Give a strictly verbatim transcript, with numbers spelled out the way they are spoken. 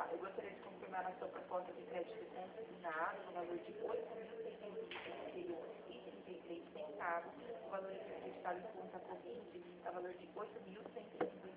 eu gostaria de confirmar a sua proposta de crédito consignado no valor de oito mil seiscentos e trinta e um reais e trinta e três centavos, o valor a ser acreditado em conta corrente está valor de oito mil cento e cinquenta